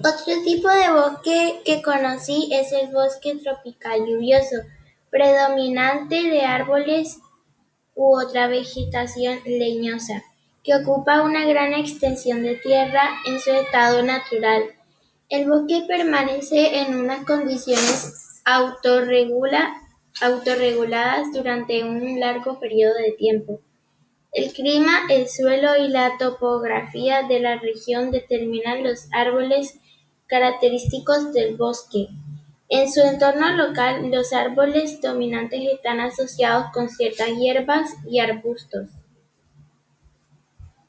Otro tipo de bosque que conocí es el bosque tropical lluvioso, predominante de árboles u otra vegetación leñosa, que ocupa una gran extensión de tierra en su estado natural. El bosque permanece en unas condiciones autorreguladas durante un largo periodo de tiempo. El clima, el suelo y la topografía de la región determinan los árboles característicos del bosque. En su entorno local, los árboles dominantes están asociados con ciertas hierbas y arbustos.